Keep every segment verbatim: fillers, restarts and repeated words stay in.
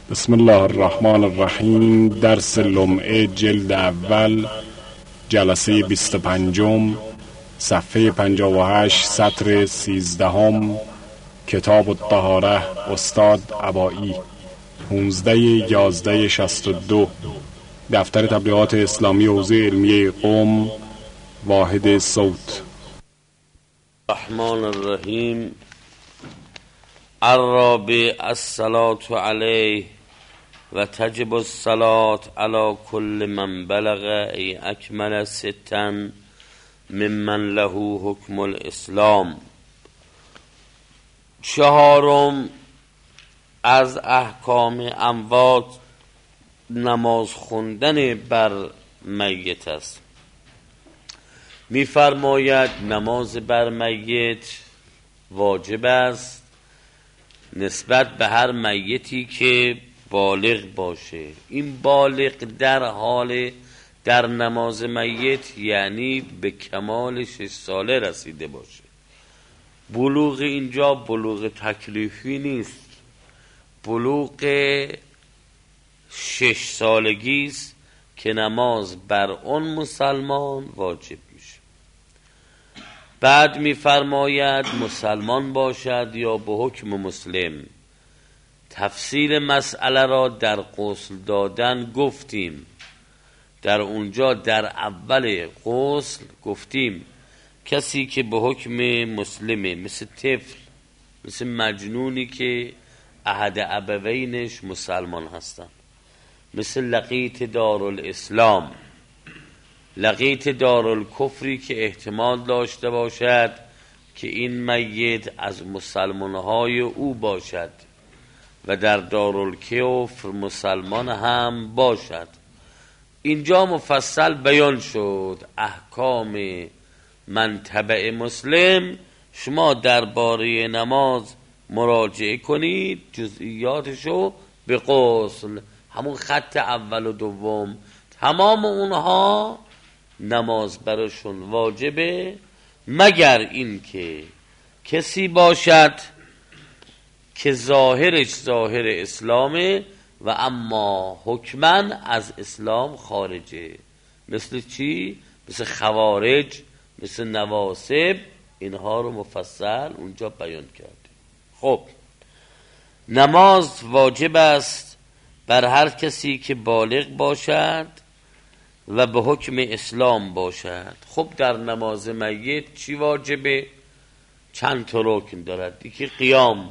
بسم الله الرحمن الرحیم. درس لمعه جلد اول جلسه بیست و پنجم، صفحه پنجاه و هشت، سطر سیزدهم، کتاب الطهاره، استاد عبایی، پانزده یازده شصت و دو، دفتر تبلیغات اسلامی حوزه علمیه قم، واحد صوت. الرحمن الرحیم. الرابع الصلاة علیه و تجب الصلاة علی کل من بلغ ای اکمل ستا ممن له حکم الاسلام. چهارم از احکام اموات نماز خوندن بر میت است. می‌فرماید نماز بر میت واجب است نسبت به هر میتی که بالغ باشه. این بالغ در حال در نماز میت یعنی به کمال شش ساله رسیده باشه. بلوغ اینجا بلوغ تکلیفی نیست، بلوغ شش سالگی است که نماز بر اون مسلمان واجب میشه. بعد می‌فرماید مسلمان باشد یا به حکم مسلم. تفصیل مسئله را در غسل دادن گفتیم. در اونجا در اول غسل گفتیم کسی که به حکم مسلمه، مثل طفل، مثل مجنونی که احد ابوینش مسلمان هستن، مثل لقیط دارالاسلام، لقیط دارالکفری که احتمال داشته باشد که این میت از مسلمانهای او باشد و در دارالکفر مسلمان هم باشد. اینجا مفصل بیان شد احکام من تبع مسلم. شما درباره نماز مراجعه کنید، جزئیاتشو به غسل، همون خط اول و دوم، تمام اونها نماز براشون واجبه، مگر این که کسی باشد که ظاهرش ظاهر اسلامه و اما حکماً از اسلام خارجه. مثل چی؟ مثل خوارج، مثل نواصب. اینها رو مفصل اونجا بیان کرده. خب نماز واجب است بر هر کسی که بالغ باشد و به حکم اسلام باشد. خب در نماز میت چی واجبه؟ چند تا رکن دارد. یکی قیام،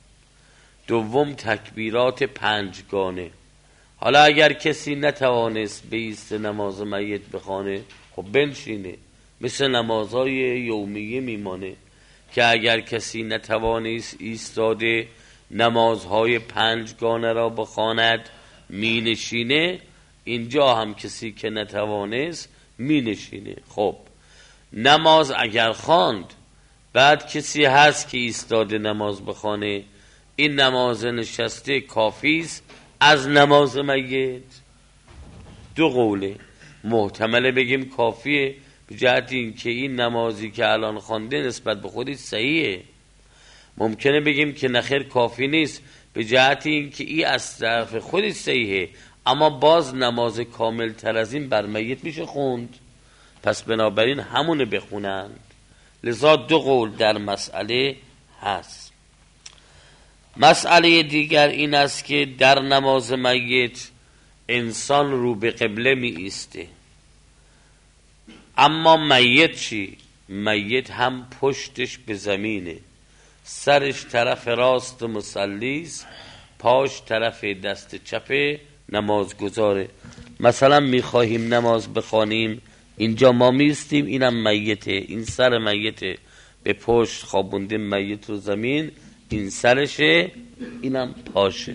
دوم تکبیرات پنجگانه. حالا اگر کسی نتوانست بایسته نماز میت بخوانه، خب بنشینه، مثل نمازهای یومیه میمانه که اگر کسی نتوانست ایستاده نمازهای پنجگانه را بخواند می نشینه. اینجا هم کسی که نتوانست می نشینه. خب نماز اگر خواند بعد کسی هست که ایستاده نماز بخوانه، این نماز نشسته کافی است از نماز میت؟ دو قوله. محتمله بگیم کافیه به جهت این که این نمازی که الان خوانده نسبت به خودش صحیحه. ممکنه بگیم که نخیر کافی نیست به جهت این که این از طرف خودش صحیحه، اما باز نماز کامل تر از این بر میت میشه خوند، پس بنابراین همونه بخونند. لذا دو قول در مسئله هست. مسئله دیگر این است که در نماز میت انسان رو به قبله می ایسته، اما میت چی؟ میت هم پشتش به زمینه، سرش طرف راست مصلیست، پاش طرف دست چپ نمازگزاره. مثلا میخواهیم نماز بخوانیم، اینجا ما میستیم، اینم میته، این سر میته، به پشت خوابونده میت رو زمین، این سرشه، اینم پاشه.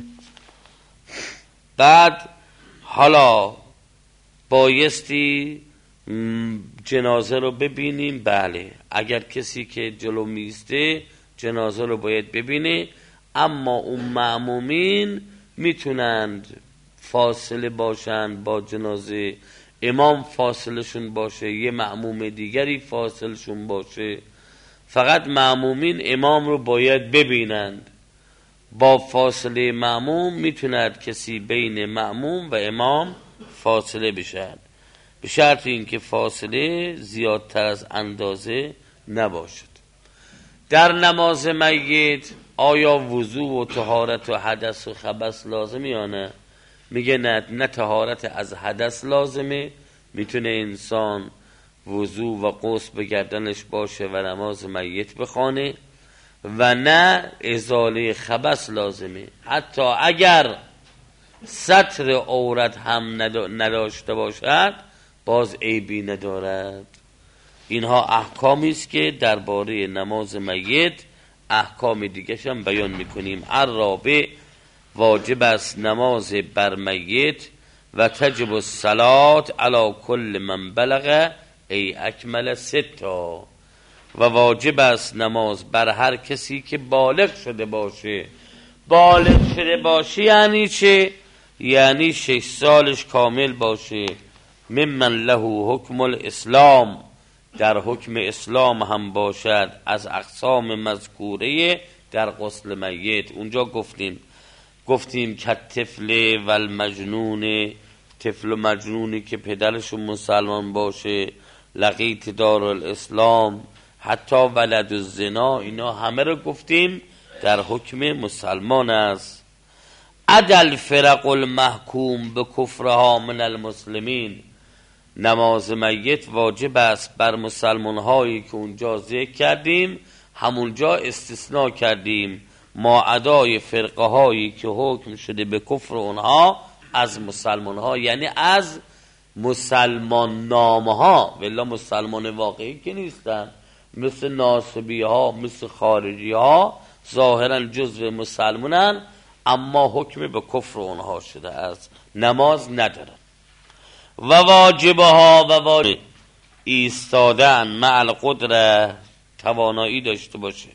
بعد حالا بایستی جنازه رو ببینیم. بله، اگر کسی که جلو میسته جنازه رو باید ببینه، اما اون مأمومین میتونند فاصله باشند با جنازه، امام فاصلشون باشه، یه مأموم دیگری فاصلشون باشه، فقط مأمومین امام رو باید ببینند. با فاصله مأموم میتوند کسی بین مأموم و امام فاصله بشد، به شرط اینکه فاصله زیادتر از اندازه نباشد. در نماز میت آیا وضو و طهارت و حدث و خبث لازمه یا نه؟ میگه نه، نه طهارت از حدث لازمه، میتونه انسان وضو و غسل به گردنش باشه و نماز میت بخوانه، و نه ازاله خبث لازمه. حتی اگر ستر عورت هم نداشته باشد باز عیبی ندارد. اینها احکامی است که درباره نماز میت احکام دیگه هم بیان میکنیم. الرابع، واجب است نماز بر میت و تجب الصلاة علی کل من بلغ ای اکمل ستا، و واجب است نماز بر هر کسی که بالغ شده باشه. بالغ شده باشه یعنی چه؟ یعنی شش سالش کامل باشه. ممن له حکم الاسلام، در حکم اسلام هم باشد، از اقسام مذکوره در غسل میت. اونجا گفتیم گفتیم که طفل و المجنون، طفل و مجنونی که پدرشون مسلمان باشه، لقیت دار الاسلام، حتی ولد الزنا، اینا همه رو گفتیم در حکم مسلمان است. عدل فرق المحکوم به کفرها من المسلمین، نماز میت واجب است بر مسلمان هایی که اونجا ذکر کردیم، همونجا استثناء کردیم، ما عدای فرقه هایی که حکم شده به کفر اونها از مسلمان ها، یعنی از مسلمان نامه ها، ولی مسلمان واقعی که نیستن، مثل ناصبی ها، مثل خارجی ها، ظاهرا جزو مسلمانن اما حکم به کفر اونها شده است، نماز ندارن. و واجبها و واجب ایستادن مع القدره، توانایی داشته باشه.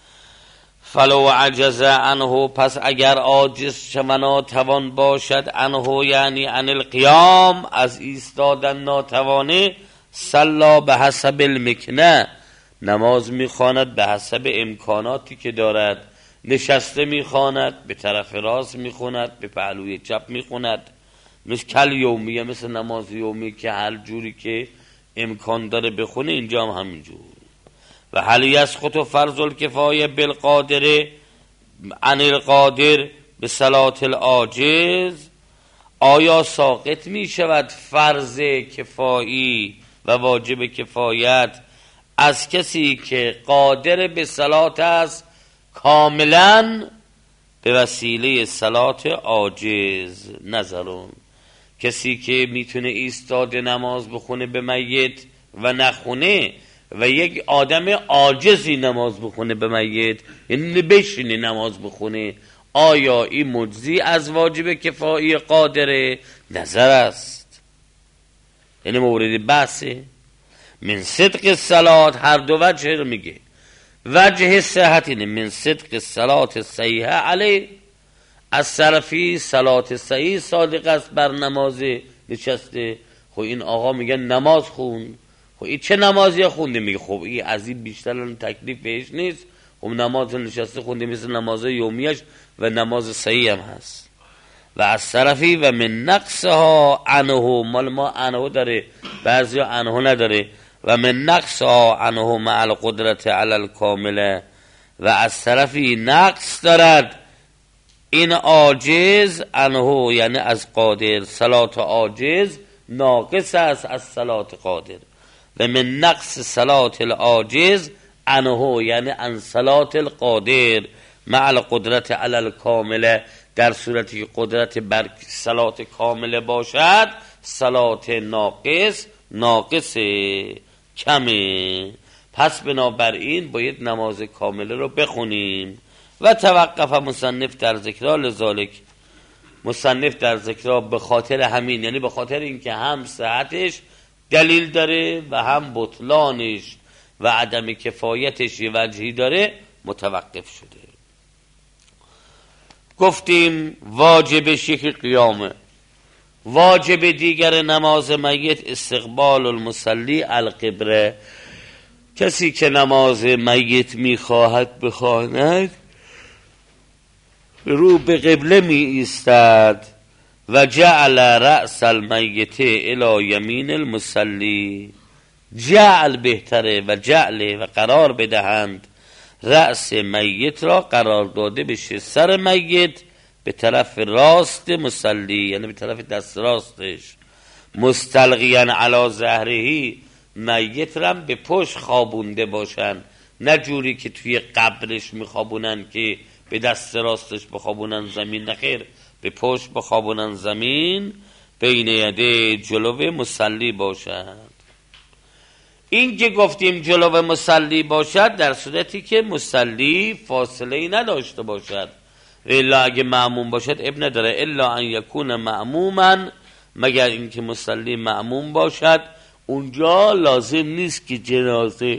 فلو عجز عنه، پس اگر عاجز شمنا توان باشد، عنه یعنی عن القیام، از ایستادن ناتوانه، صلا به حسب المکنه، نماز میخواند به حسب امکاناتی که دارد. نشسته میخواند، به طرف راست میخواند، به پهلوی چپ میخواند، مثل کل یومیه، مثل نماز یومی که هر جوری که امکان داره بخونه، اینجا هم همینجور. و هل یسقط فرض الکفایه بالقادر عن القادر به صلات العاجز، آیا ساقط می شود فرض کفایی و واجب کفایت از کسی که قادر به صلات است کاملا به وسیله صلات عاجز؟ نظرون، کسی که میتونه ایستاده نماز بخونه به میت و نخونه، و یک آدم عاجزی نماز بخونه به میت، یعنی بشینه نماز بخونه، آیا این مجزی از واجب کفایی قادره؟ نظر است، یعنی مورد بحثه. من صدق صلات، هر دو وجه رو میگه. وجه صحت اینه من صدق صلات صحیحه علی، از صرفی صلات صحیح صادق است بر نماز نشسته. خب این آقا میگن نماز خون، خب این چه نمازی خونده؟ میگه خب این از این بیشتر تکلیف بهش نیست، خب نماز نشسته خونده مثل نماز یومیش و نماز صحیح هم هست. و از صرفی و من نقصها عنه، مال ما عنه داره، بعضی ها عنه نداره. و من نقصها عنه مع القدرت علی الکامله، و از طرفی نقص دارد این عاجز عنه، یعنی از قادر. صلات عاجز ناقص است از صلات قادر. و من نقص صلات العاجز عنه، یعنی عن صلات القادر مع القدرت علی الکامله، در صورتی که قدرت بر صلات کامله باشد، صلات ناقص ناقص کمه. پس بنابراین باید نماز کامله رو بخونیم. و توقف مصنف در ذکر لذالک، مصنف در ذکر به خاطر همین، یعنی به خاطر اینکه هم صحتش دلیل داره و هم بطلانش و عدم کفایتش یه وجهی داره، متوقف شده. گفتیم واجبش یکی قیامه. واجب دیگر نماز میت استقبال المصلی القبله، کسی که نماز میت میخواهد بخواند رو به قبله می ایستد و جعل رأس المیت الی یمین المصلی، جعل بهتره و جعل و قرار بدهند رأس میت را قرار داده بشه سر میت به طرف راست مصلی، یعنی به طرف دست راستش، مستلقیان علی ظهرهی، میت را به پشت خوابونده باشن، نه جوری که توی قبرش میخوابونن که به دست راستش بخوابونن زمین، نخیر، به پشت بخوابونن زمین، بین یده جلو مصلی باشد. این که گفتیم جلو مصلی باشد در صورتی که مصلی فاصله ای نداشته باشد، الا اگه معموم باشد اب نداره، الا ان یکون معموما، مگر اینکه مصلی معموم باشد، اونجا لازم نیست که جنازه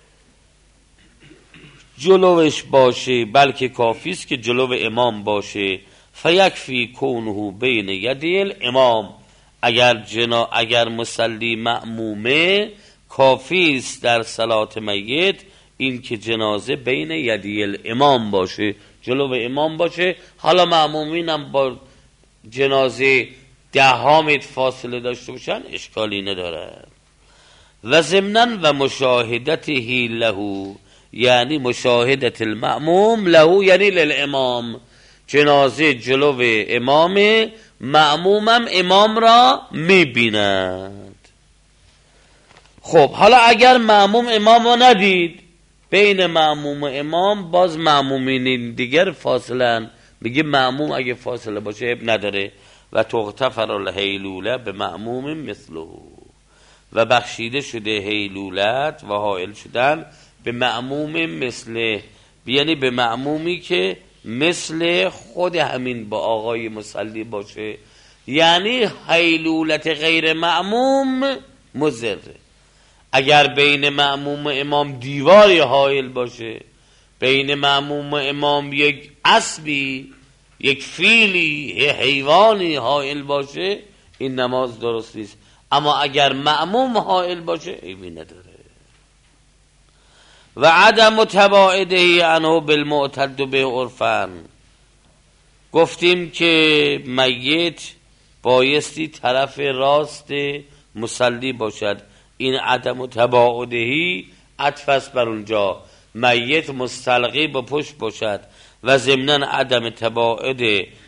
جلوش باشه، بلکه کافی است که جلو امام باشه. فیکفی کونه بین یدی الامام، اگر جنا اگر مصلی معمومه کافی است در صلات میت این که جنازه بین یدی الامام باشه، جلو امام باشه. حالا معمومین هم با جنازه ده ها متر فاصله داشته باشن اشکالی ندارد. و ضمناً و مشاهدته له، یعنی مشاهدت المأموم له یعنی للامام، جنازه جلو امام، مأمومم امام را میبیند. خب حالا اگر مأموم امام را ندید، بین مأموم و امام باز مأمومین دیگر فاصله، میگه مأموم اگه فاصله باشه اب نداره. و تغتفر الهیلوله به مأموم مثله، و بخشیده شده هیلولت و حائل شدن به مأموم مثله، یعنی به مأمومی که مثل خود همین با آقای مصلی باشه. یعنی هیلولت غیر مأموم مضره. اگر بین مأموم و امام دیواری حائل باشه، بین مأموم و امام یک اسبی، یک فیلی، یک حیوانی حائل باشه، این نماز درست نیست. اما اگر مأموم حائل باشه ایمی نداره. و عدم تباعده عنه بالمعتد به عرفن، گفتیم که میت بایستی طرف راست مصلی باشد. این عدم تباعدهی عطف است بر اونجا، میت مستلقی به پشت باشد. و ضمناً عدم تباعد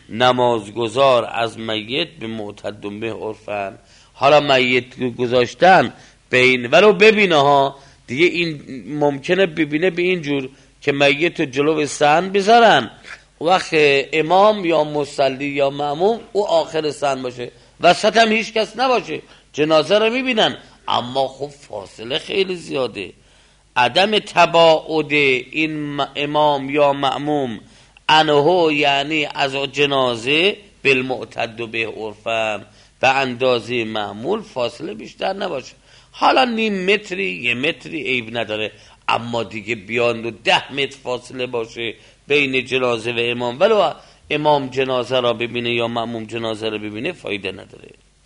نمازگزار از میت به معتد به عرفن. حالا میت گذاشتن بین، ولو ببینه ها دیگه، این ممکنه ببینه به این جور که میت جلو صحن بذارن، وقت امام یا مصلی یا مأموم او آخر صحن باشه، وسط هم هیچ کس نباشه، جنازه رو میبینن اما خب فاصله خیلی زیاده. عدم تباعد این امام یا مأموم عنه یعنی از جنازه بالمعتد به عرفن، به اندازه معمول فاصله بیشتر نباشه. حالا نیم متری یه متری عیب نداره، اما دیگه بیان و ده متر فاصله باشه بین جنازه و امام، ولو امام جنازه را ببینه یا مأموم جنازه را ببینه فایده نداره.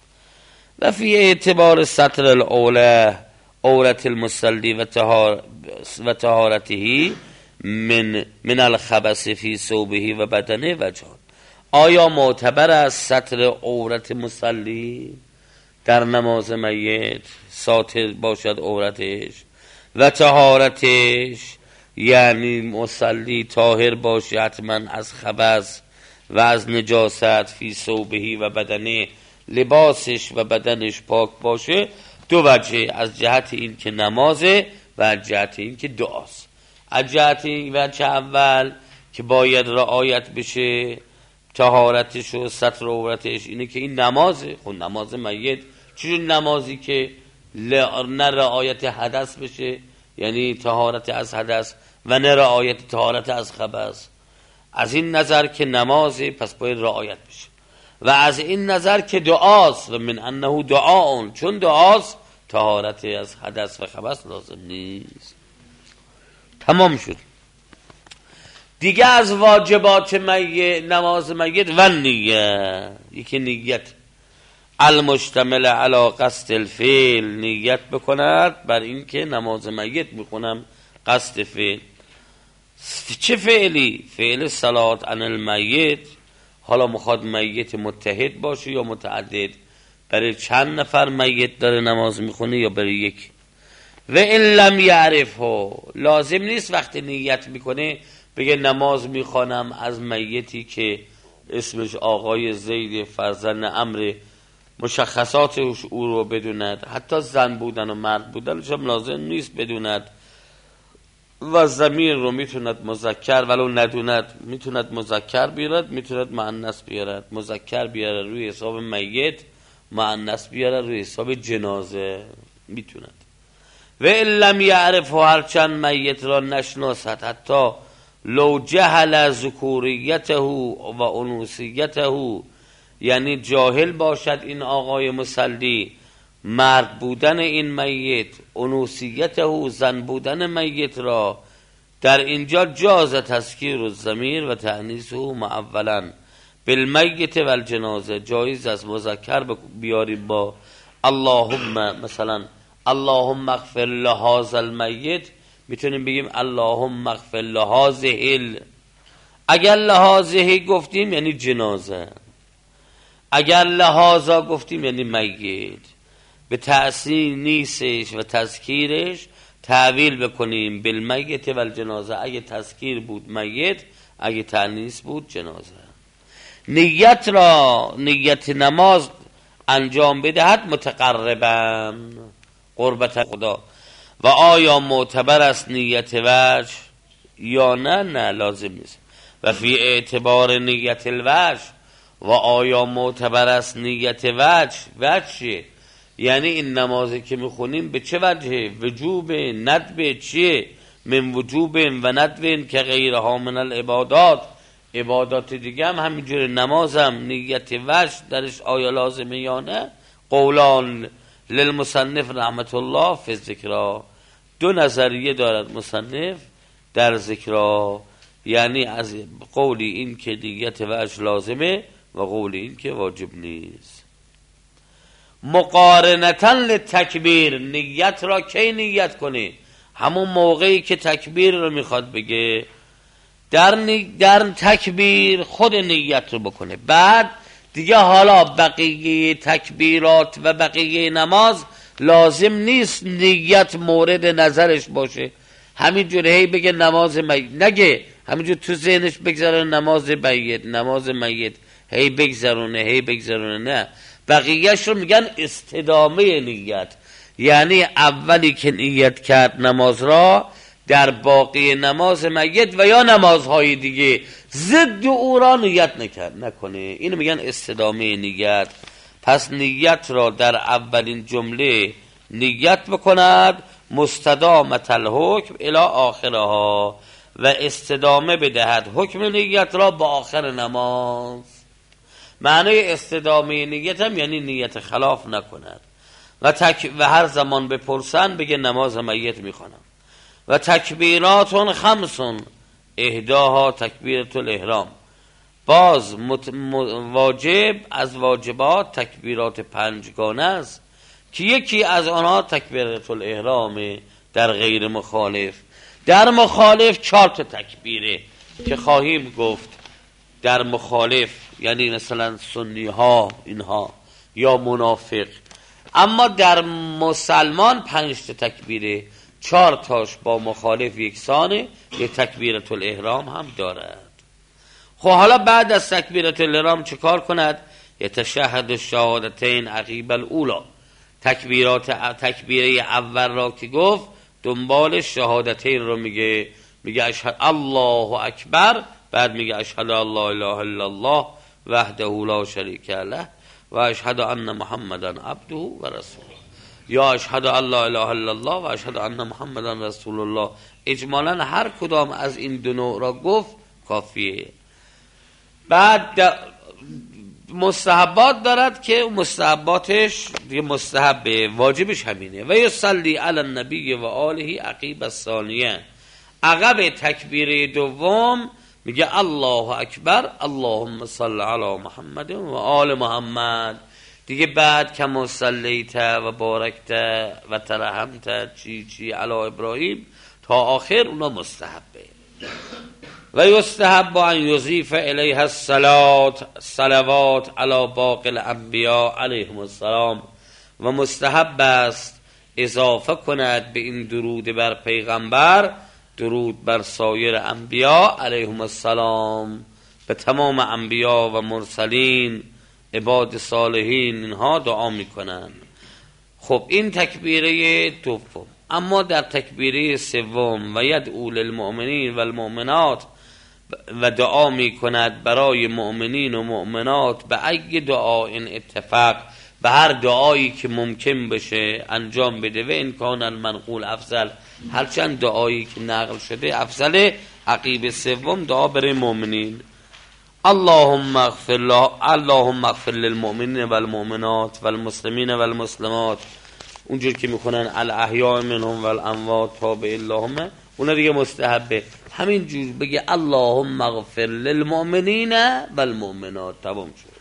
و فی اعتبار سطر الاوله عورت المصلی و طهار و طهارته من من الخبث فی ثوبه و بدنه و جان، آیا معتبر است سطر عورت مصلی در نماز میت، ساتر باشد عورتش، و طهارتش یعنی مصلی طاهر باشه حتما از خبث و از نجاست، فی ثوبه و بدنه لباسش و بدنش پاک باشه. دو وجه، از جهت این که نمازه و از جهت این که دعاست. از جهت این وجه اول که باید رعایت بشه طهارتش و ستر عورتش، اینه که این نمازه. خب نماز میت چون نمازی که نه رعایت حدث بشه، یعنی طهارت از حدث، و نه رعایت طهارت از خبث. از این نظر که نمازه پس باید رعایت بشه، و از این نظر که دعاست، و من انه دعاون، چون دعاست طهارت از حدث و خبث لازم نیست. تمام شد دیگه. از واجبات میت نماز میت و نیت، یکی نیت المشتمل علی قصد الفعل، نیت بکند بر این که نماز میت میخونم قصد فعل. چه فعلی؟ فعل صلات عن المیت. حالا مخواد میت متحد باشه یا متعدد، برای چند نفر میت داره نماز میخونه یا برای یک. و ان لم یعرفه، لازم نیست وقتی نیت میکنه بگه نماز میخوانم از میتی که اسمش آقای زید فرزند عمرو، مشخصات او رو بدوند، حتی زن بودن و مرد بودنش هم لازم نیست بدوند، و ضمیر رو میتوند مذکر ولو ندوند، میتوند مذکر بیارد، میتوند مؤنث بیارد. مذکر بیاره روی حساب میت، مؤنث بیاره روی حساب جنازه، میتوند. و ان لم یعرف، هرچند میت را نشناسد، حتی لو جهل ذکوریته و انوثیته، یعنی جاهل باشد این آقای مصلی مرد بودن این میت، انوثیته زن بودن میت را، در اینجا جاز تذکیر الضمیر و تأنیثه معولا بالمیت و الجنازه. جایز از مذکر بیاریم با اللهم، مثلا اللهم اغفر لهذا المیت، میتونیم بگیم اللهم اغفر لهذه. اگر لهذه گفتیم یعنی جنازه، اگر لهذا گفتیم یعنی میت. به تأثیر نیستش و تذکیرش تعویل بکنیم بالمیت و الجنازه. اگه تذکیر بود میت، اگه تأنیث بود جنازه. نیت را، نیت نماز انجام بدهد متقربا، قربت خدا. و آیا معتبر است نیت وجه یا نه؟ نه لازم نیست. و فی اعتبار نیت الوجه، و آیا معتبر است نیت وجه؟ وجه یعنی این نمازی که میخونیم به چه وجهه؟ وجوب، ندب، چیه؟ من وجوب و ندب که غیرها من العبادات. عبادات دیگه هم همینجوره، نمازم نیت وجه درش آیا لازمه یا نه؟ قولان للمصنف رحمت الله فی ذکرها، دو نظریه دارد مصنف در ذکرها، یعنی از قولی این که نیت وجه لازمه و قولی این که واجب نیست. مقارنتاً للتکبیر، نیت را کی نیت کنی؟ همون موقعی که تکبیر رو میخواد بگه، در, نی... در تکبیر خود نیت رو بکنه. بعد دیگه حالا بقیه تکبیرات و بقیه نماز لازم نیست نیت مورد نظرش باشه. همینجور هی بگه نماز میت، نگه همینجور تو ذهنش بگذاره نماز میت، نماز میت، هی بگذرونه هی بگذرونه. نه، بقیهش رو میگن استدامه نیت، یعنی اولی که نیت کرد نماز را، در باقی نماز میت و یا نمازهای دیگه ضد او را نیت نکرد نکنه. اینو میگن استدامه نیت. پس نیت را در اولین جمله نیت بکند مستدامت الحکم الی آخرها، و استدامه بدهد حکم نیت را با آخر نماز. معنی استدامه نیت هم یعنی نیت خلاف نکند. و, تک و هر زمان بپرسن بگه نماز میت میخونم. و تکبیرات خمسون اهداها تکبیرت الاحرام، باز مت... واجب از واجبات تکبیرات پنجگانه است که یکی از آنها تکبیرت الاحرام در غیر مخالف. در مخالف چهار تا تکبیره که خواهیم گفت. در مخالف یعنی مثلا سنی ها اینها یا منافق. اما در مسلمان پنج تا تکبیره، چهار تاش با مخالف یکسانه، یک تکبیرت الاحرام هم دارد. خب حالا بعد از تکبیرت الاحرام چه کار کند؟ یتشهد الشهادتین عقیب الاولا، تکبیرات تکبیره اول را که گفت دنبال شهادتین رو میگه، میگه اشهد الله اکبر، بعد میگه اشهد الله اله الا الله وحده لا شریک له و اشهد ان محمدا عبده و رسوله، یا اشهد الله اله الا الله و اشهد ان محمدا رسول الله. اجمالا هر کدام از این دو نوع را گفت کافیه. بعد مستحبات دارد که مستحباتش دیگه مستحبه، واجبش همینه. و یصلی علی النبی و آله عقیب الثانیه، عقب تکبیره دوم میگه الله اکبر اللهم صل علی محمد و آل محمد. دیگه بعد که صلیت و بارکت و ترحمت چی چی علی ابراهیم تا آخر اونا مستحبه. و یستحب ان یضیف الیها الصلات صلوات علی باقی الانبیاء علیهم السلام، و مستحب است اضافه کند به این درود بر پیغمبر درود بر سایر انبیاء علیهم السلام، به تمام انبیاء و مرسلین عباد صالحین اینها دعا میکنن. خب این تکبیره دوم. اما در تکبیره سوم و یدعو للمؤمنین و المؤمنات، و دعا میکند برای مؤمنین و مؤمنات به ای دعا این اتفاق، به هر دعایی که ممکن بشه انجام بده، و این کان المنقول افضل، هرچند دعایی که نقل شده افضل. عقیب سوم دعا برای مؤمنین، اللهم اغفر له اللهم اغفر للمؤمنین والمؤمنات والمسلمین والمسلمات، اونجور که میخونن الاحیاء منهم والاموات تابع اللهم، اون دیگه مستحبه. همین جور بگه اللهم اغفر للمؤمنین والمؤمنات، تمام شد.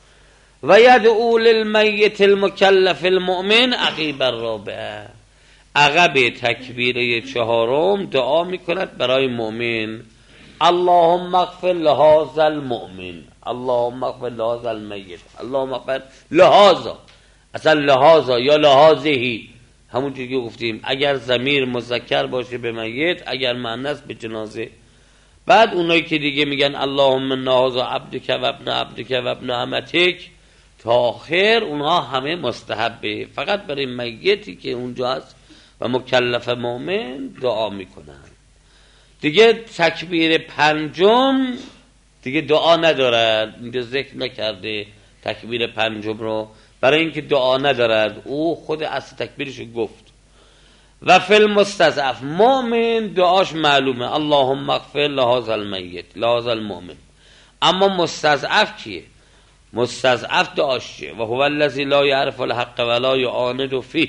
و یدعو للمیت المکلف المؤمن عقیب الرابعه، عقب تکبیره چهارم دعا میکند برای مؤمن، اللهم اغفر لهذا المؤمن، اللهم اغفر لهذا المیت، اللهم اغفر لهذا، اصلا لهذا یا لهذهی، همون چیزی که گفتیم، اگر ضمیر مذکر باشه به میت، اگر مؤنث به جنازه. بعد اونایی که دیگه میگن اللهم ان هذا عبدک و ابن عبدک و ابن امتک تا آخر، اونها همه مستحبه، فقط برای میتی که اونجا هست و مکلف مؤمن دعا میکنن. دیگه تکبیر پنجم دیگه دعا ندارد، اینجا ذکر نکرده تکبیر پنجم رو، برای اینکه دعا ندارد، او خود اصل تکبیرش گفت. و فی المستضعف، مؤمن دعاش معلومه، اللهم اغفر لهذا المیت لهذا المؤمن. اما مستضعف کیه؟ مستضعف دعاش چیه؟ و هو الذی لا یعرف الحق ولا یعاند فیه،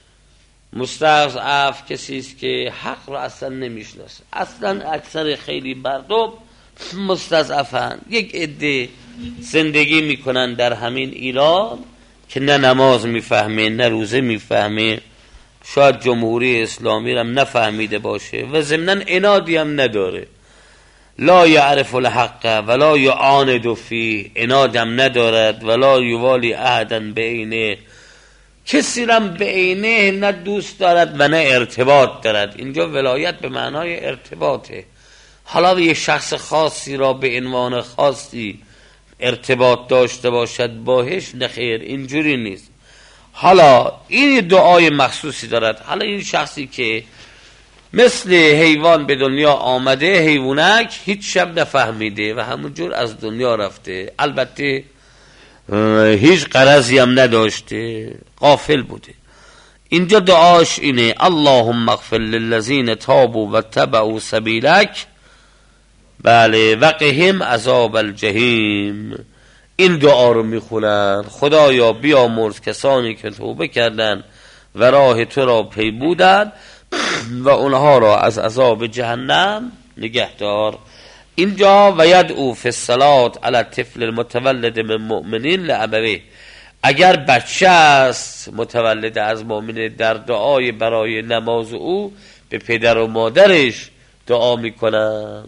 مستضعف کسی است که حق رو اصلا نمیشناسه. اصلا اکثر خیلی مردم مستضعفن، یک عده زندگی میکنن در همین ایران که نه نماز میفهمه نه روزه میفهمه، شاید جمهوری اسلامی هم نفهمیده باشه و ضمناً عنادی هم نداره. لا یعرف الحق ولا یعاند فیه، عنادم ندارد، ولا یوالی احدا بعینه، کسی را به عینه نه دوست دارد و نه ارتباط دارد. اینجا ولایت به معنای ارتباطه. حالا یه شخص خاصی را به عنوان خاصی ارتباط داشته باشد باهش، نخیر، اینجوری نیست. حالا این دعای مخصوصی دارد. حالا این شخصی که مثل حیوان به دنیا آمده، حیوانک، هیچ شب نفهمیده و همونجور از دنیا رفته، البته هیچ غرضی هم نداشته، غافل بوده. اینجا دعاش اینه، اللهم اغفر للذین تابوا و تبعوا سبیلک، بله، وقهم عذاب الجحیم. این دعا رو میخونن، خدایا بیامرز کسانی که توبه کردن و راه تو را پیمودند و اونها را از عذاب جهنم نگهدار. اینجا و یدعو فی الصلاة علی الطفل المتولد من مؤمنین لابویه، اگر بچه است متولد از مؤمن، در دعای برای نماز او به پدر و مادرش دعا میکنن.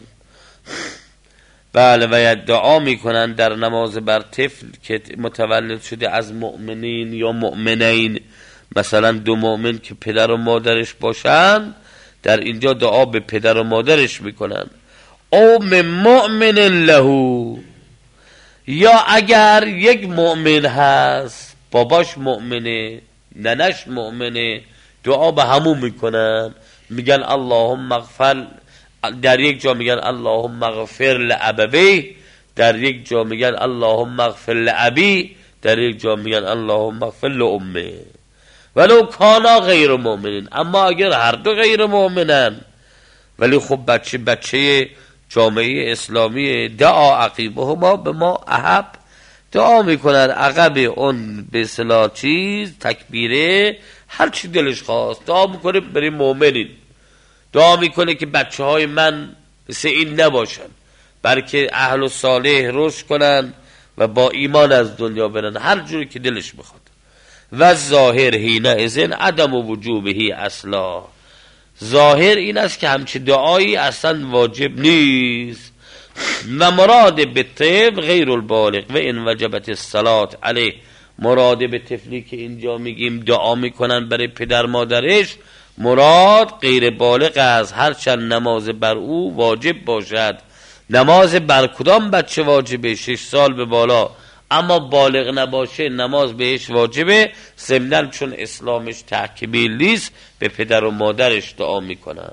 بله، و دعا میکنن در نماز بر طفل که متولد شده از مؤمنین یا مؤمنین، مثلا دو مؤمن که پدر و مادرش باشن، در اینجا دعا به پدر و مادرش میکنن. او من مؤمن له، یا اگر یک مؤمن هست، باباش مؤمنه ننش مؤمنه، دعا به همون میکنن، میگن اللهم اغفر، در یک جا میگن اللهم اغفر لابویه، در یک جا میگن اللهم اغفر لابی، در یک جا میگن اللهم اغفر لامه، ولو کانا غیر مؤمنین. اما اگر هر دو غیر مؤمنن، ولی خب بچه بچه جامعه اسلامی، دعا عقیبهما به ما احب، دعا میکنن عقب اون به اصطلاح چیز تکبیره، هر چی دلش خواست دعا میکنه برای مؤمنین، دعا میکنه که بچه های من مثل این نباشن، بلکه اهل و صالح رشد کنن و با ایمان از دنیا برن، هر جوری که دلش میخواد. و ظاهر هینا ازن عدم و وجوبهی اصلا، ظاهر این است که همچه دعایی اصلا واجب نیست. و مراد به طفل غیر البالغ و ان وجبت الصلاة علیه، مراد به طفلی که اینجا میگیم دعا میکنن برای پدر مادرش، مراد غیر بالغ از هرچند نماز بر او واجب باشد. نماز بر کدام بچه واجبه؟ شش سال به بالا. اما بالغ نباشه نماز بهش واجبه، ضمناً چون اسلامش تکمیل نیست به پدر و مادرش دعا میکنن.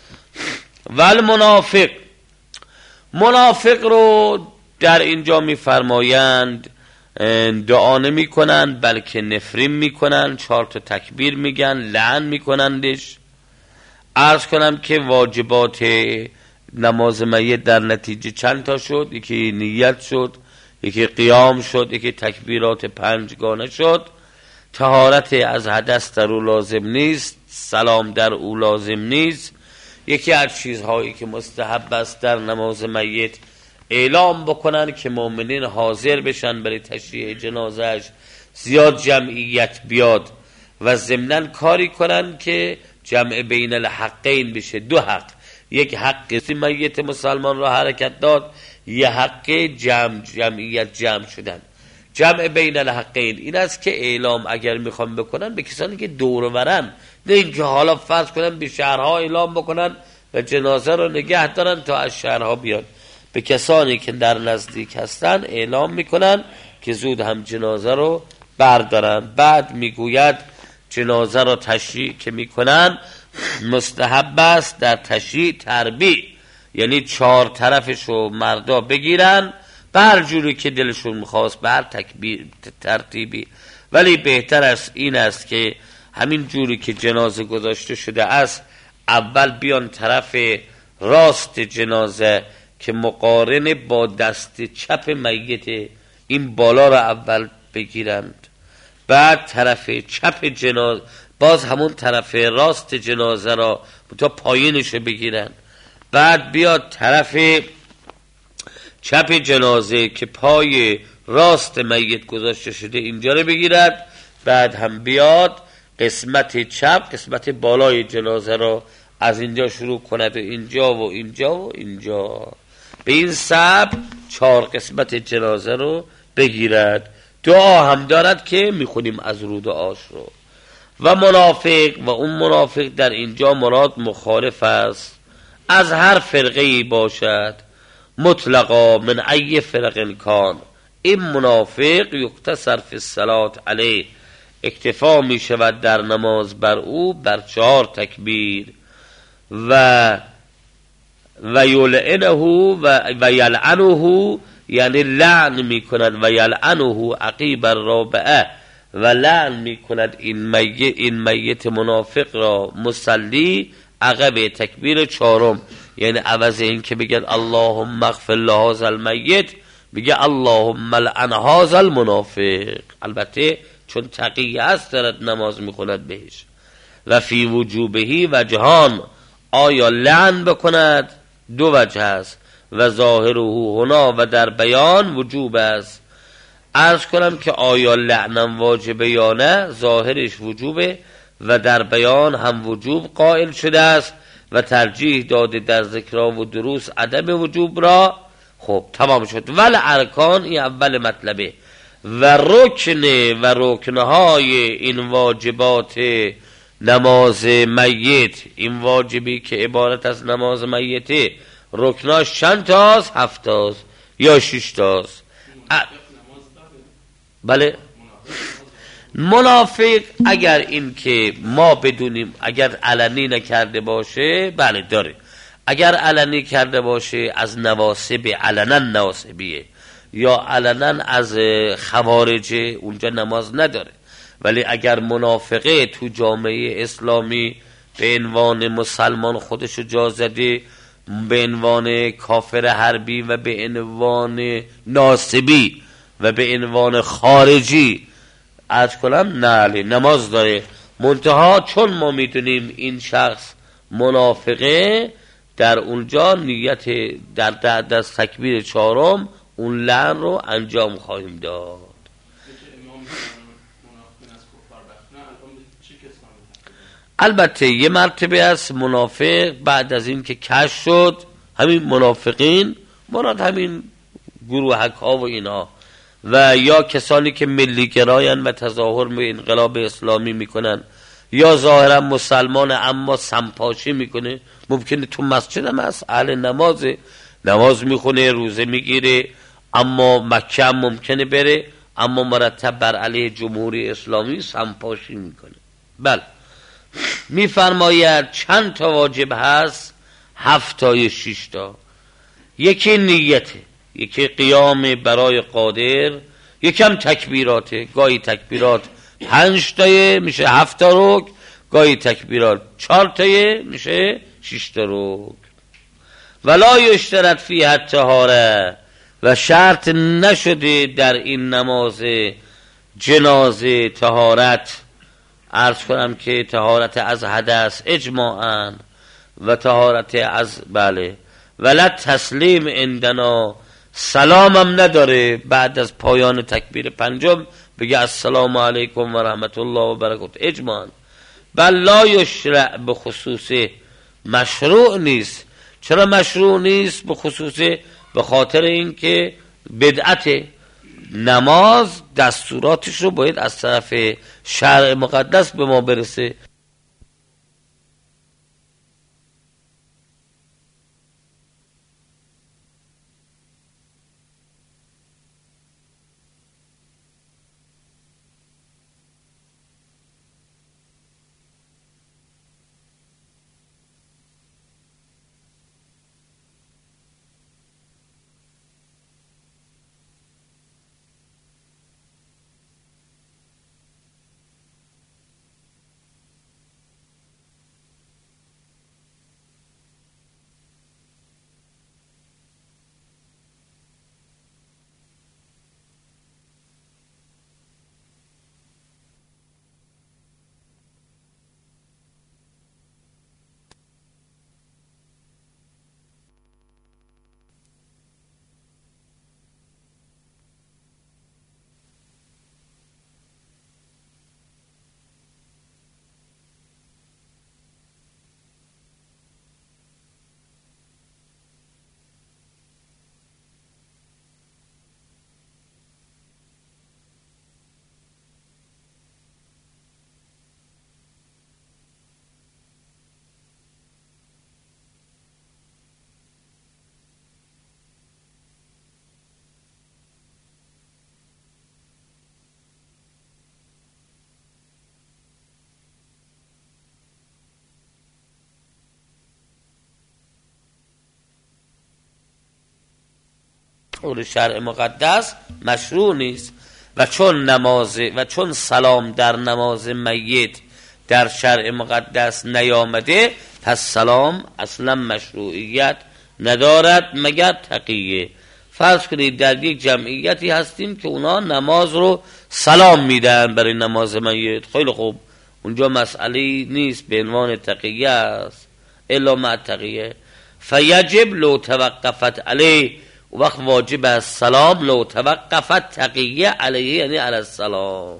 ول منافق، منافق رو در اینجا میفرمایند دعا نمی کنن بلکه نفرین میکنن، چهار تا تکبیر میگن، لعن میکنندش. عرض کنم که واجبات نماز میت در نتیجه چند تا شد؟ یکی نیت شد، یکی قیام شد، یکی تکبیرات پنجگانه شد. طهارت از حدث در او لازم نیست، سلام در او لازم نیست. یکی از چیزهایی که مستحب است در نماز میت اعلام بکنن که مؤمنین حاضر بشن برای تشییع جنازهش، زیاد جمعیت بیاد و ضمناً کاری کنن که جمع بین الحقین بشه. دو حق، یک حق میت مسلمان را حرکت داد، یه حق جمع جمعیت جمع شدن. جمع بین الحقین این است که اعلام اگر میخوام بکنن به کسانی که دور ورن، نه اینکه حالا فرض کنن به شهرها اعلام بکنن و جنازه رو نگه دارن تا از شهرها بیان. به کسانی که در نزدیک هستن اعلام میکنن که زود هم جنازه رو بردارن. بعد میگوید جنازه رو تشییع که میکنن مستحب است در تشییع تربیع، یعنی چهار طرفش رو مردا بگیرن بر جوری که دلشون میخواست، بر تکبیر ترتیبی. ولی بهتر است این است که همین جوری که جنازه گذاشته شده است اول بیان طرف راست جنازه که مقارن با دست چپ میت، این بالا را اول بگیرند، بعد طرف چپ جنازه باز همون طرف راست جنازه را تا پایینش بگیرند، بعد بیاد طرف چپ جنازه که پای راست میت گذاشته شده اینجا رو بگیرد، بعد هم بیاد قسمت چپ قسمت بالای جنازه را از اینجا شروع کند و اینجا و اینجا و اینجا به این سبب چهار قسمت جنازه رو بگیرد. دعا هم دارد که میخونیم از رو دعاش رو. و منافق، و اون منافق در اینجا مراد مخالف است، از هر فرقه‌ای باشد، مطلقا من ای فرق کان. این منافق یکتسر فی الصلاة علیه، اکتفا می شود در نماز بر او بر چهار تکبیر. و و یلعنه و و یلعنه، یعنی لعن می کند، و یلعنه عقیب الرابعه، و لعن می کند این میت این میت منافق را مصلی عقب تکبیر چهارم. یعنی عوض این که بگید اللهم اغفر لهذا المیت بگه اللهم لعن هذا المنافق. البته چون تقیه است دارد نماز میخوند بهش. و فی وجوبهی وجهان، آیا لعن بکند دو وجه است، و ظاهره هنا و در بیان وجوب است. عرض کنم که آیا لعنم واجبه یا نه، ظاهرش وجوبه و در بیان هم وجوب قائل شده است و ترجیح داده در ذکرها و دروس عدم وجوب را. خب تمام شد. ول ارکان، این اول مطلبه. و رکن و رکنهای این واجبات نماز میت، این واجبی که عبارت از نماز میته، رکناش چند تاست؟ هفت تاست یا شش تاست؟ بله. منافق اگر این که ما بدونیم اگر علنی نکرده باشه بله داره، اگر علنی کرده باشه از نواسب علنا نواسبیه یا علنا از خوارجه اونجا نماز نداره. ولی اگر منافقه تو جامعه اسلامی به عنوان مسلمان خودشو جا زده، به عنوان کافر حربی و به عنوان ناصبی و به عنوان خارجی از کنم نه نماز داره. منتها چون ما میدونیم این شخص منافقه، در اونجا نیت در بعد از تکبیر چهارم اون لعن رو انجام خواهیم داد. البته یه مرتبه است منافق بعد از این که کشف شد، همین منافقین مراد همین گروهک ها و اینا و یا کسانی که ملی گرایان و تظاهر به انقلاب اسلامی میکنن یا ظاهرا مسلمان اما سمپاشی میکنه، ممکنه تو مسجد هم هست، اهل نمازه، نماز میخونه، روزه میگیره، اما مکه هم ممکنه بره، اما مرتب بر علیه جمهوری اسلامی سمپاشی میکنه. بله میفرماید چند تا واجب هست؟ هفت تا یا شش تا. یکی نیته، یکی قیام برای قادر، یکم تکبیراته، گاهی تکبیرات پنج تایه میشه هفت تا رکن، گاهی تکبیرات چهار تایه میشه شش تا رکن. ولا یشترط فیه الطهاره، و شرط نشده در این نماز جنازه طهارت. عرض کنم که طهارت از حدث اجماعاً و طهارت از بله ولا تسلیم عندنا، سلامم نداره بعد از پایان تکبیر پنجم بگه السلام علیکم و رحمت الله و برکاته اجماعاً. بل لا یشرع به خصوصه، مشروع نیست. چرا مشروع نیست به خصوصه؟ به خاطر اینکه بدعت نماز دستوراتش رو باید از طرف شرع مقدس به ما برسه. طور شرع مقدس مشروع نیست. و چون نماز و چون سلام در نماز میت در شرع مقدس نیامده، پس سلام اصلا مشروعیت ندارد مگر تقیه. فرض کنید در یک جمعیتی هستیم که اونا نماز رو سلام میدن برای نماز میت، خیلی خوب، اونجا مسئله نیست، به عنوان تقیه است. الا مع تقیه فیجب لو توقفت علیه، وقت واجب است سلام لو توقفت تقیه علیه، یعنی علی السلام.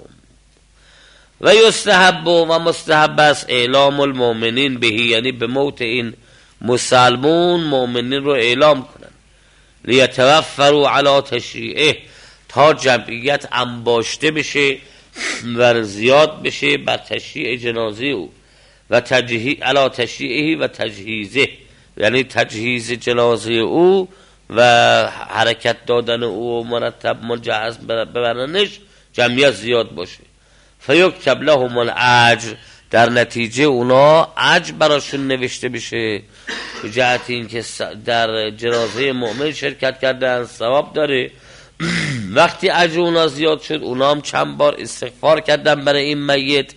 و یستحب و مستحب است اعلام المؤمنین بهی، یعنی به موت این مسلمون مؤمنین رو اعلام کنن، لیتوفروا علی تشریعه، تا جمعیت انباشته بشه و زیاد بشه بر تشریع جنازه او و تجهیز علی تشریعه و تجهیزه، یعنی تجهیز جنازه او و حرکت دادن او مرتب مجهز ببرنش، جمعیت زیاد باشه. فیکتب لهم الاجر، در نتیجه اونا اجر براشون نوشته بشه، به جهت این که در جنازه مؤمن شرکت کردن ثواب داره. وقتی اجر اونا زیاد شد، اونا هم چند بار استغفار کردن برای این میت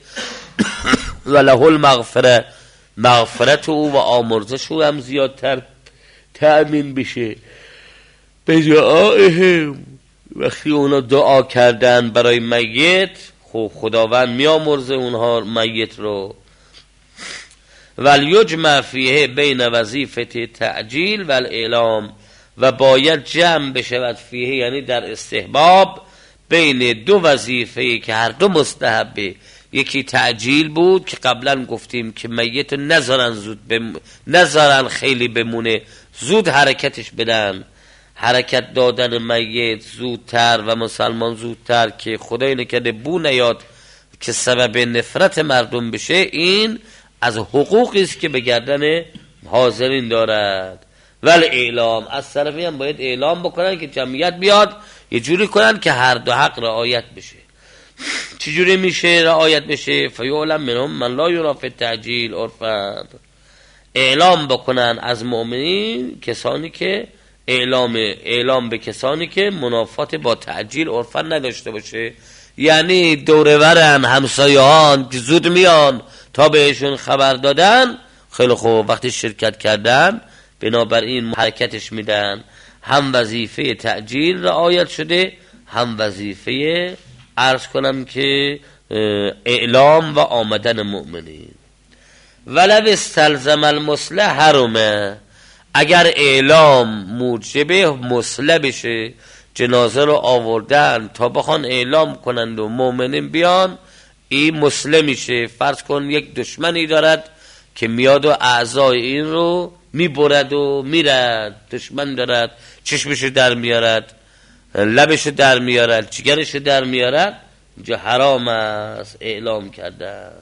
و له المغفره، مغفرت او و آمرزش او هم زیادتر تأمین بشه. به دعایهم، وقتی اونا دعا کردن برای میت، خب خداوند میامرزه اونها میت رو. ولیجمع فیه بین وظیفه تعجیل و الاعلام، و باید جمع بشود فیه، یعنی در استحباب، بین دو وظیفه که هر دو مستحبه، یکی تعجیل بود که قبلا گفتیم که میت نذارن زود بم... نذارن خیلی بمونه، زود حرکتش بدن. حرکت دادن میت زودتر و مسلمان زودتر که خدای نکرده بو نیاد که سبب نفرت مردم بشه، این از حقوقی است که به گردن حاضرین دارد. ولی اعلام از طرفی هم باید اعلام بکنن که جمعیت بیاد یه جوری کنن که هر دو حق رعایت بشه. چجوری میشه رعایت بشه؟ فیعلم منهم من لا یرا فی التعجیل عرفا، اعلام بکنن از مؤمنین کسانی که اعلام اعلام به کسانی که منافات با تعجیل عرفا نداشته باشه، یعنی دورورن همسایه‌هان که زود میان تا بهشون خبر دادن، خیلی خوب وقتی شرکت کردن بنابراین حرکتش میدن. هم وظیفه تعجیل رعایت شده، هم وظیفه عرض کنم که اعلام و آمدن مؤمنین. ولو استلزم المصلح حرمه، اگر اعلام موجب مصلح بشه، جنازه رو آوردن تا بخوان اعلام کنند و مؤمنین بیان، این مصلح میشه. فرض کن یک دشمنی دارد که میاد و اعضای این رو میبرد و میرد، دشمن دارد، چشمشو در میارد، لبشو در میارد، جگرشو در میارد، اینجا حرام است اعلام کردن.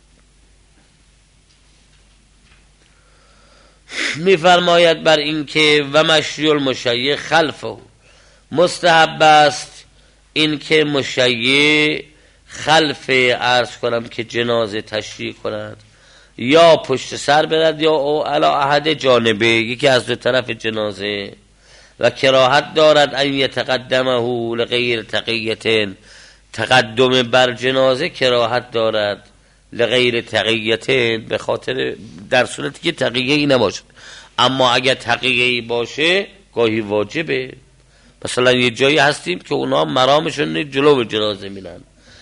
میفرماید بر این که و مشی المشیع خلفه، مستحب است این که مشیع خلف عرض کنم که جنازه تشریع کند، یا پشت سر برد یا او علا احد جانبه، یکی از دو طرف جنازه. و کراهت دارد ان یتقدمه لغیر تقیه، تقدم بر جنازه کراهت دارد لغیر تقیه، به خاطر در صورتی که تقیه ای نباشد. اما اگر تقیه ای باشه گاهی واجبه. مثلا یه جایی هستیم که اونا مرامشون جلو جنازه میرن.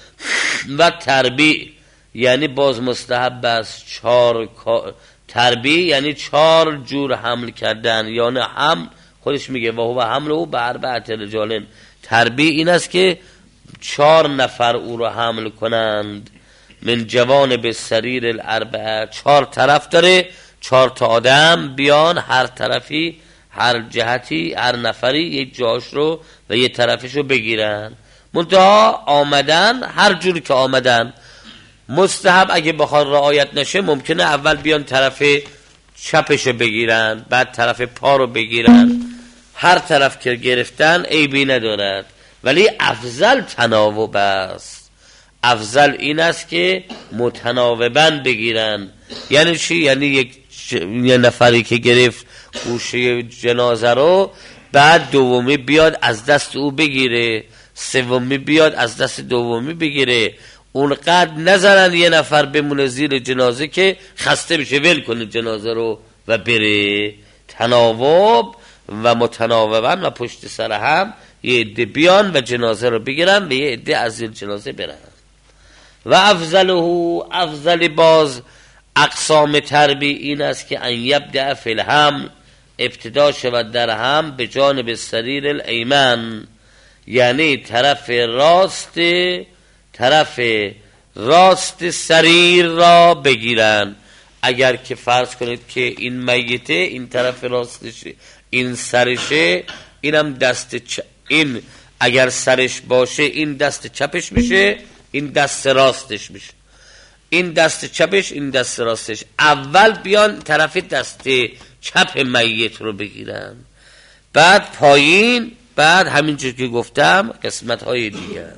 و تربیع یعنی باز مستحب است چهار تربیع یعنی چهار جور حمل کردن، یعنی حمل خودش میگه و هو حمل او به اربعه رجال. تربیع این است که چهار نفر او رو حمل کنند. من جوانب سریر الاربعه، چهار طرف داره، چهار تا آدم بیان هر طرفی هر جهتی هر نفری یک جاش رو و یک طرفش رو بگیرن. منتها آمدن هر جوری که آمدن مستحب اگه بخواد رعایت نشه ممکنه اول بیان طرف چپش رو بگیرن، بعد طرف پا رو بگیرن. هر طرف که گرفتن عیبی ندارد، ولی افضل تناوب است. افضل این است که متناوباً بگیرن. یعنی چی؟ یعنی یک یه نفری که گرفت گوشه جنازه رو، بعد دومی بیاد از دست او بگیره، سومی بیاد از دست دومی بگیره. اونقدر نذارن یه نفر بمونه زیر جنازه که خسته بشه ول کنه جنازه رو و بره. تناوب و متناوباً و پشت سر هم یه عده بیان و جنازه رو بگیرن و یه عده از زیر جنازه برن. و افضله افضل باز اقسام تربیع این است که ان یبدأ فی الحمل، ابتدا شود در هم به جانب سریر الایمن، یعنی طرف راست طرف راست سریر را بگیرن. اگر که فرض کنید که این میته این طرف راستشه این سرشه، اینم دست چ... این اگر سرش باشه این دست چپش میشه، این دست راستش میشه، این دست چپش این دست راستش. اول بیان طرف دست چپ میت رو بگیرن، بعد پایین، بعد همینجور که گفتم قسمت های دیگر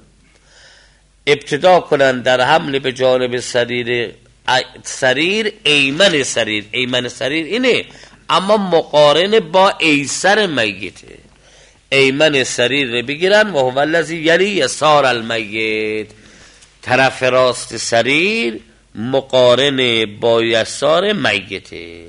ابتدا کنن در حمل به جانب سریر سریر ایمن سریر. ایمن سریر اینه اما مقارن با ایسر میته. ایمن سریر رو بگیرن و هو الذی یلی یسار المیت، طرف راست سریر مقارن با یسار میته.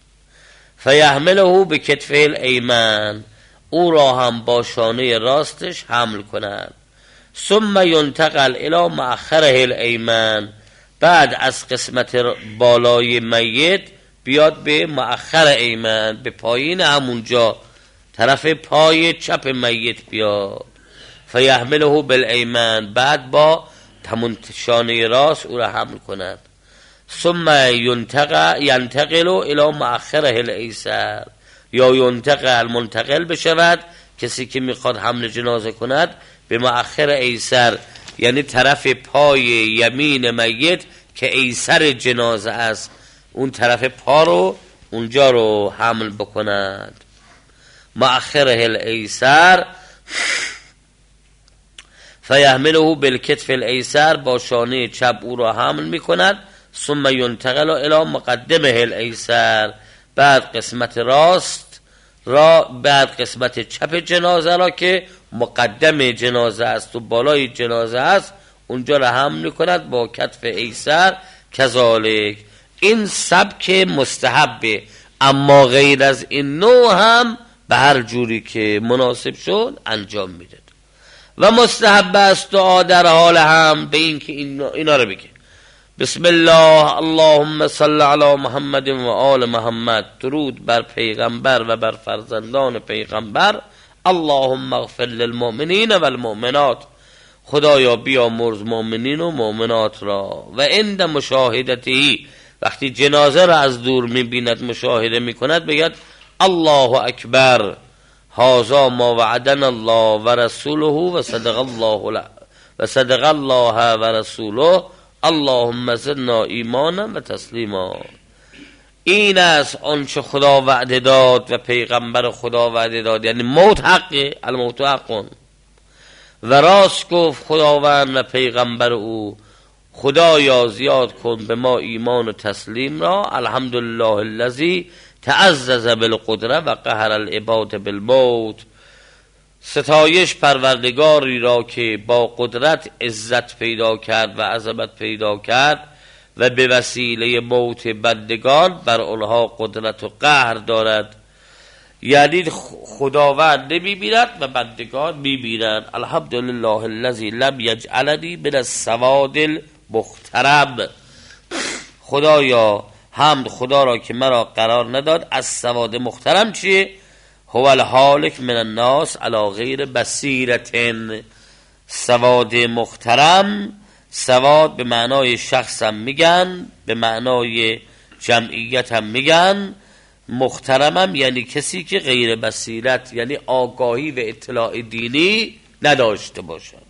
فیحمله به کتفه الایمن، او را هم با شانه راستش حمل کنند. ثم ينتقل الى مؤخره الایمن، بعد از قسمت بالای میت بیاد به مؤخر ایمن، به پایین همونجا طرف پای چپ میت بیاد. فیحمله بالایمن، بعد با همون شانه راست او را حمل کند. ثم ينتقل ينتقل الى مؤخره الایسر، یا ينتقل منتقل بشود کسی که میخواد حمل جنازه کند به مؤخر ایسر، یعنی طرف پای یمین میت که ایسر جنازه است، اون طرف پا رو اونجا رو حمل بکند. مؤخره الایسر فیحمله بالکتف الایسر، با شانه چپ او را حمل میکند. ثم ينتقل الى مقدمه الایسر، بعد قسمت راست را، بعد قسمت چپ جنازه را که مقدم جنازه است و بالای جنازه است اونجا را حمل میکند با کتف ایسر. کذالک، این سبک مستحبه، اما غیر از این نوع هم به هر جوری که مناسب شد انجام میده. و مستحب است دعا در حال هم به این که اینا رو بگه: بسم الله اللهم صل علی محمد و آل محمد، درود بر پیغمبر و بر فرزندان پیغمبر. اللهم اغفر للمؤمنین و المؤمنات، خدایا بیامرز مؤمنین و مؤمنات را. و عند مشاهدتی، وقتی جنازه را از دور میبیند مشاهده میکند بگد الله اکبر، هذا ما وعدنا الله و رسوله و صدق الله و صدق الله و رسوله، اللهم زدنا ایمانا و تسلیما. این است آنچه خدا وعده داد و پیغمبر خدا وعده داد، یعنی موت حقه، الموت حق، و راست گفت خداوند و پیغمبر او. خدایا زیاد کن به ما ایمان و تسلیم را. الحمدلله الذی تعزز بالقدره و قهر العباد بالموت، ستایش پروردگاری را که با قدرت عزت پیدا کرد و عظمت پیدا کرد و به وسیله موت بندگان بر آنها قدرت و قهر دارد. یعنی خداوند نمی‌بیند و بندگان می‌بینند. الحمدلله الذی لم یجعلنی من السواد المخترم، خدایا حمد خدا را که مرا قرار نداد از سواد محترم. چیه؟ هو الحالک من الناس علی غیر بصیرت. سواد محترم، سواد به معنای شخص هم میگن، به معنای جمعیت هم میگن. محترمم یعنی کسی که غیر بصیرت، یعنی آگاهی و اطلاع دینی نداشته باشد.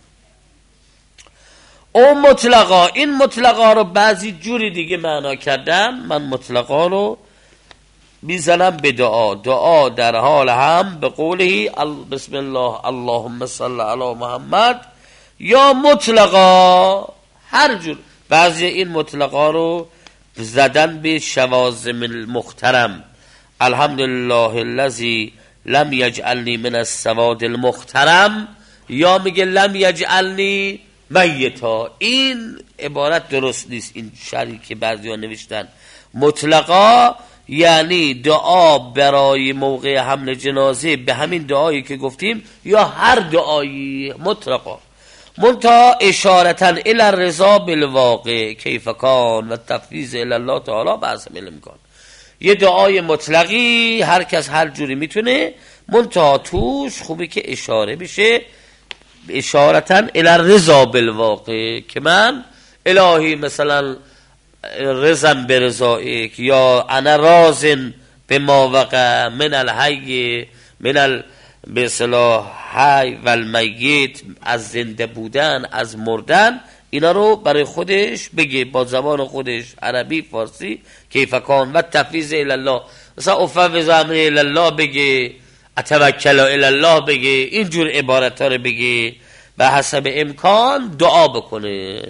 او مطلقا، این مطلقا رو بعضی جوری دیگه معنا کردم، من مطلقا رو میزنم به دعا. دعا در حال هم به قوله بسم الله اللهم صل علی محمد، یا مطلقا هر جور. بعضی این مطلقا رو زدن به شوازم المخترم. الحمدلله الذی لم یجعلنی من السواد المخترم، یا میگه لم یجعلنی میتا. این عبارت درست نیست، این شرحی که بعضی ها نوشتن. مطلقا یعنی دعا برای موقع حمل جنازه به همین دعایی که گفتیم، یا هر دعایی مطلقا، منتها اشارتا الی الرضا بالواقع کیف کان و تفویض الی الله تعالی بعض الامکان. یه دعای مطلقی هر کس هر جوری میتونه، منتها توش خوبه که اشاره بشه اشارتا الی الرضا بالواقع، که من الهی مثلا رضم برضایک، یا انا راضن بما وقع من الحی من ال به اصطلاح حی و المیت، از زنده بودن از مردن. اینا رو برای خودش بگه با زبان خودش، عربی فارسی، کیف کان و تفویض الی الله. مثلا افوض امری الی الله بگه، اتوکل الی الله بگه، اینجور عبارت ها رو بگه، به حسب امکان دعا بکنه.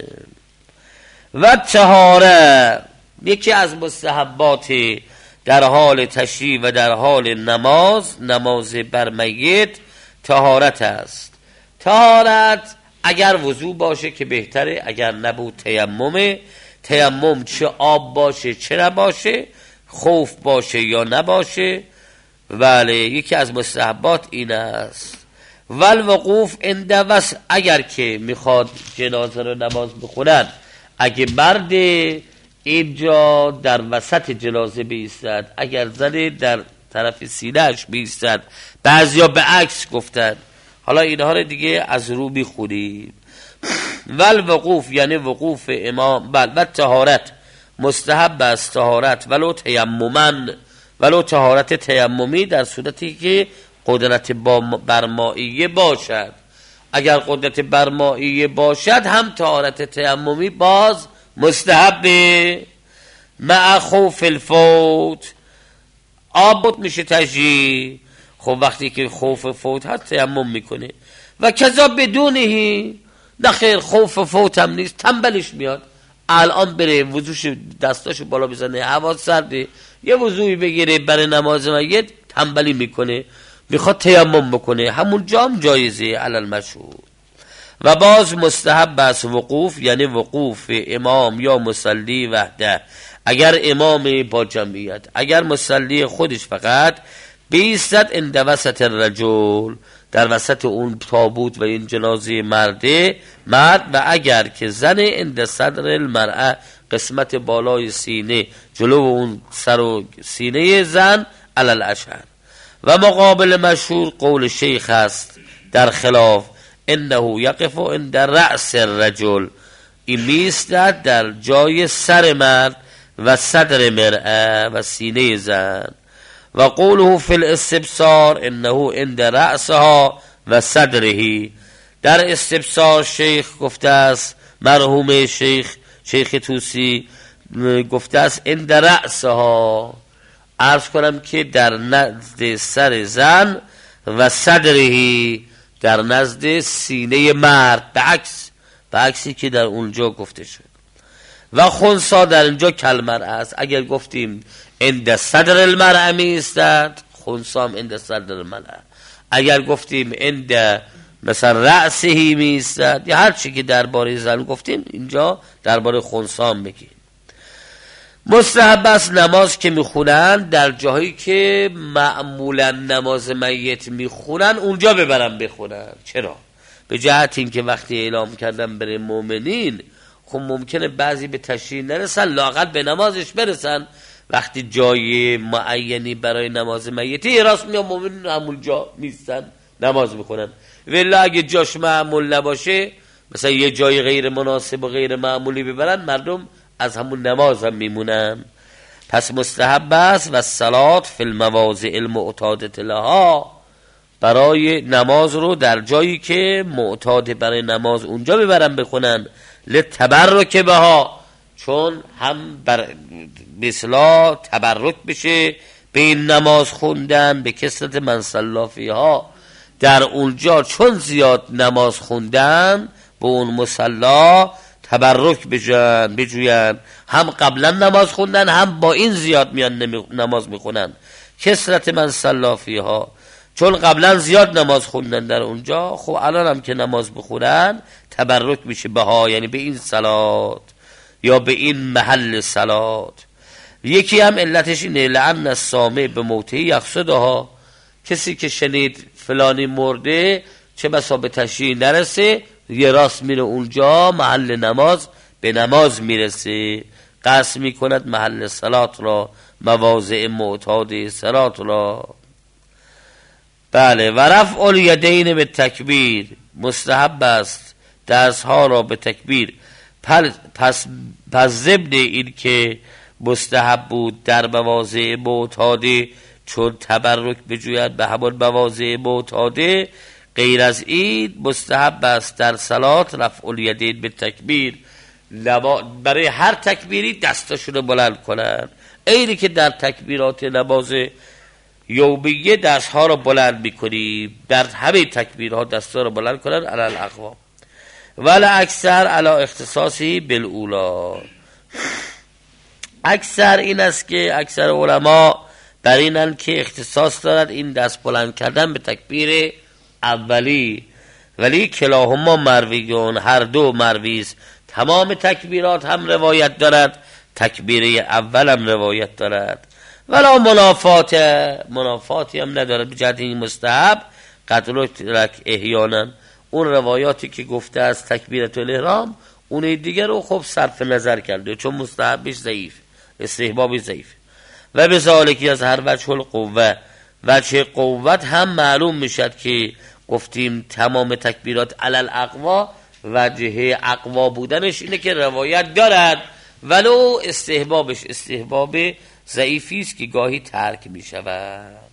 و طهاره، یکی از مستحبات در حال تشریع و در حال نماز، نماز بر میت، طهارت است. طهارت اگر وضو باشه که بهتره، اگر نبود تیممه. تیمم چه آب باشه چه نباشه، خوف باشه یا نباشه. بله، یکی از مستحبات این است. والوقوف عند وس، اگر که میخواد جنازه رو نماز بخونن، اگه مرد اینجا در وسط جنازه بیستد، اگر زن در طرف سینه‌اش بیستد. بعضیا به عکس گفتن، حالا اینها رو دیگه از رو میخونیم. ول وقوف یعنی وقوف امام، بل و طهارت مستحب است طهارت ولو تیممن، ولو طهارت تیممی در صورتی که قدرت برمائیه باشد. اگر قدرت برمائیه باشد هم طهارت تیممی باز مستحبه. مع خوف الفوت آب میشه تجی، خب وقتی که خوف فوت هست تیمم میکنه. و کذا بدونهی، نه خیر خوف فوت هم نیست، تنبلش میاد الان بره وضوش دستاشو بالا بزنه، هوا سرده، یه وضوعی بگیره برای نماز میت، تنبلی میکنه میخواد تیمم بکنه، همون جام جایزه علی المشهور. و باز مستحب است وقوف یعنی وقوف امام یا مصلی وحده، اگر امام با جمعیت، اگر مصلی خودش فقط بیستد اند وسط الرجل، در وسط اون تابوت و این جنازه مرده مرد، و اگر که زن اند صدر المرأه، قسمت بالای سینه جلو اون سر و سینه زن علی الاشهر. و مقابل مشهور قول شیخ است در خلاف، انه یقف عند رأس الرجل، این میستد در جای سر مرد و صدر مرأه و سینه زن. و قوله فی الاستبصار انه عند رأسها و صدره، در استبصار شیخ گفته است، مرحوم شیخ شیخ توسی گفته است عند رأسها، عرض کنم که در نزد سر زن، و صدره در نزد سینه مرد، به عکس به عکسی که در اونجا گفته شد. و خنثی در اینجا کلمرء است، اگر گفتیم عند صدر المرأه می استد، خنثی هم عند صدر المرأه، اگر گفتیم عند مثلا رأسه می استد، یا هر چی که درباره زن گفتیم اینجا درباره خنثی هم بگیم. مستحب است نماز که میخونن در جاهایی که معمولا نماز میت میخونن اونجا ببرن بخونن. چرا؟ به جهت این که وقتی اعلام کردن برای مؤمنین، خب ممکنه بعضی به تشریع نرسن، لااقل به نمازش برسن. وقتی جای معینی برای نماز میتی راست میان مؤمنین همون جا میستن نماز میخونن، ولی اگه جاش معمول نباشه، مثلا یه جای غیر مناسب و غیر معمولی ببرن، مردم از همون نماز هم میمونن. پس مستحب است و صلات فی المواضع المعتادة لها، برای نماز رو در جایی که معتاد برای نماز اونجا ببرن بخونن، لتبرک بها، چون هم بر مثلا تبرک بشه به این نماز خوندن، به کثرت من صلی فیها، در اونجا چون زیاد نماز خوندن به اون مصلا تبرک بجن بجوین، هم قبلا نماز خوندن هم با این زیاد میان نماز میخونن، کثرت من صلی فیها، چون قبلا زیاد نماز خوندن در اونجا، خب الان هم که نماز بخونن تبرک میشه بها، یعنی به این صلات یا به این محل صلات. یکی هم علتش اینه لعن السامع به موته یقصدها، کسی که شنید فلانی مرده چه بسا به تشریع نرسه، یه راست میره اونجا محل نماز، به نماز میرسه، قصد میکند محل صلات را، مواضع معتاد صلات را. بله. و رفع الیدین به تکبیر، مستحب است دستها را به تکبیر. پس پس ضمن این که مستحب بود در مواضع معتاده چون تبرک بجوید به همون مواضع معتاده، غیر از این مستحب است در صلات رفع الیدین به تکبیر، برای هر تکبیری دستاشون رو بلند کنن، اینی که در تکبیرات نماز یومیه دستها رو بلند میکنی، در همه تکبیرها دستها رو بلند کنن علی الاقوام. ولی اکثر علی اختصاصی بالاولا، اکثر این است که اکثر علما بر اینن که اختصاص دارد این دست بلند کردن به تکبیر اولی، ولی کلاهما مرویون، هر دو مرویست، تمام تکبیرات هم روایت دارد، تکبیره اول هم روایت دارد، ولا منافات، منافاتی هم ندارد، بجهت این مستحب قد رک احیانا، اون روایاتی که گفته از تکبیرت الاحرام اون دیگر رو خب صرف نظر کرده، چون مستحبش ضعیف، استحبابی ضعیف. و به ذالکی از هر وجه القوه، وجه قوت هم معلوم میشد که گفتیم تمام تکبیرات علی الاقوا وجه اقوا بودنش اینه که روایت دارد ولو استحبابش استحباب ضعیفی است که گاهی ترک می شود.